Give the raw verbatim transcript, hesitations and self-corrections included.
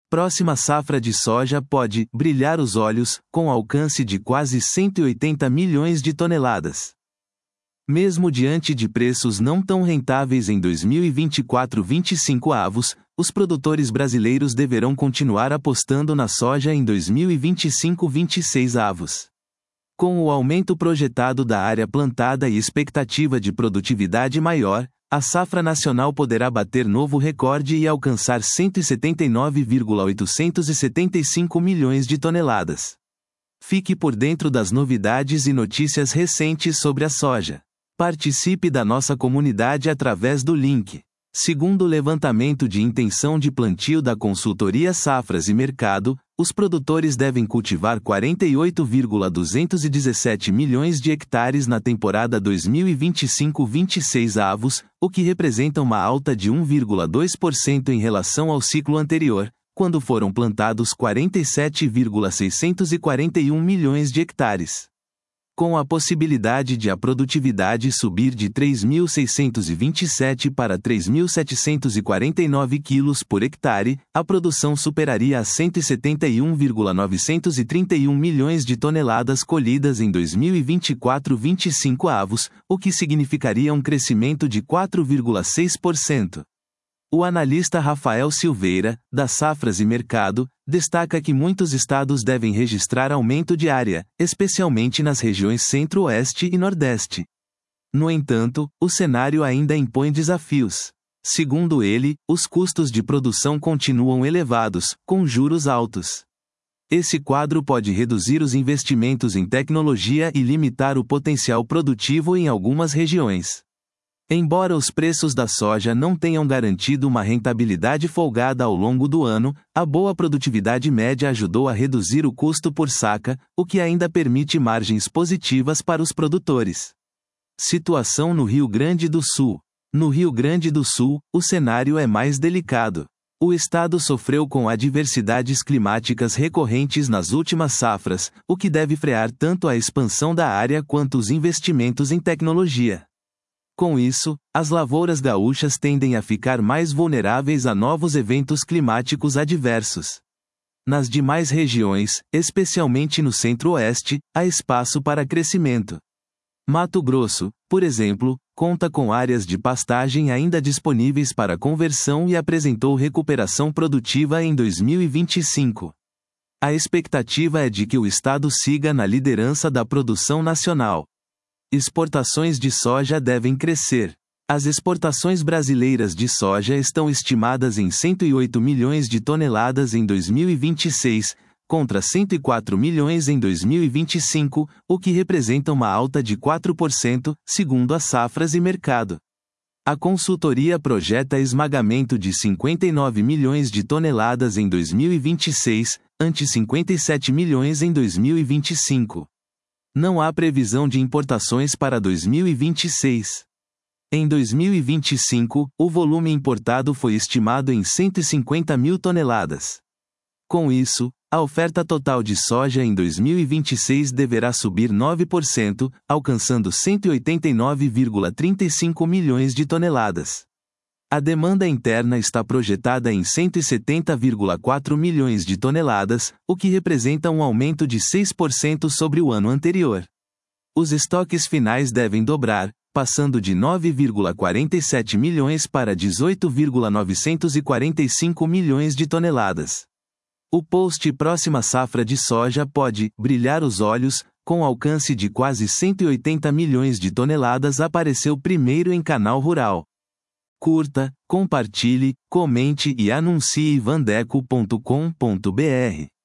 Próxima safra de soja pode brilhar os olhos, com alcance de quase cento e oitenta milhões de toneladas. Mesmo diante de preços não tão rentáveis em dois mil e vinte e quatro a vinte e cinco avos, os produtores brasileiros deverão continuar apostando na soja em dois mil e vinte e cinco a vinte e seis avos. Com o aumento projetado da área plantada e expectativa de produtividade maior, a safra nacional poderá bater novo recorde e alcançar cento e setenta e nove vírgula oitocentos e setenta e cinco milhões de toneladas. Fique por dentro das novidades e notícias recentes sobre a soja. Participe da nossa comunidade através do link. Segundo o levantamento de intenção de plantio da consultoria Safras e Mercado, os produtores devem cultivar quarenta e oito vírgula duzentos e dezessete milhões de hectares na temporada dois mil e vinte e cinco a vinte e seis avos, o que representa uma alta de um vírgula dois por cento em relação ao ciclo anterior, quando foram plantados quarenta e sete vírgula seiscentos e quarenta e um milhões de hectares. Com a possibilidade de a produtividade subir de três mil seiscentos e vinte e sete para três mil setecentos e quarenta e nove quilos por hectare, a produção superaria as cento e setenta e um vírgula novecentos e trinta e um milhões de toneladas colhidas em dois mil e vinte e quatro a vinte e cinco avos, o que significaria um crescimento de quatro vírgula seis por cento. O analista Rafael Silveira, da Safras e Mercado, destaca que muitos estados devem registrar aumento de área, especialmente nas regiões Centro-Oeste e Nordeste. No entanto, o cenário ainda impõe desafios. Segundo ele, os custos de produção continuam elevados, com juros altos. Esse quadro pode reduzir os investimentos em tecnologia e limitar o potencial produtivo em algumas regiões. Embora os preços da soja não tenham garantido uma rentabilidade folgada ao longo do ano, a boa produtividade média ajudou a reduzir o custo por saca, o que ainda permite margens positivas para os produtores. Situação no Rio Grande do Sul. No Rio Grande do Sul, o cenário é mais delicado. O estado sofreu com adversidades climáticas recorrentes nas últimas safras, o que deve frear tanto a expansão da área quanto os investimentos em tecnologia. Com isso, as lavouras gaúchas tendem a ficar mais vulneráveis a novos eventos climáticos adversos. Nas demais regiões, especialmente no Centro-Oeste, há espaço para crescimento. Mato Grosso, por exemplo, conta com áreas de pastagem ainda disponíveis para conversão e apresentou recuperação produtiva em dois mil e vinte e cinco. A expectativa é de que o estado siga na liderança da produção nacional. Exportações de soja devem crescer. As exportações brasileiras de soja estão estimadas em cento e oito milhões de toneladas em dois mil e vinte e seis, contra cento e quatro milhões em dois mil e vinte e cinco, o que representa uma alta de quatro por cento, segundo a Safras e Mercado. A consultoria projeta esmagamento de cinquenta e nove milhões de toneladas em dois mil e vinte e seis, ante cinquenta e sete milhões em dois mil e vinte e cinco. Não há previsão de importações para dois mil e vinte e seis. Em dois mil e vinte e cinco, o volume importado foi estimado em cento e cinquenta mil toneladas. Com isso, a oferta total de soja em dois mil e vinte e seis deverá subir nove por cento, alcançando cento e oitenta e nove vírgula trinta e cinco milhões de toneladas. A demanda interna está projetada em cento e setenta vírgula quatro milhões de toneladas, o que representa um aumento de seis por cento sobre o ano anterior. Os estoques finais devem dobrar, passando de nove vírgula quarenta e sete milhões para dezoito vírgula novecentos e quarenta e cinco milhões de toneladas. O post Próxima Safra de Soja pode brilhar os olhos, com alcance de quase cento e oitenta milhões de toneladas, apareceu primeiro em Canal Rural. Curta, compartilhe, comente e anuncie vandeco ponto com ponto br.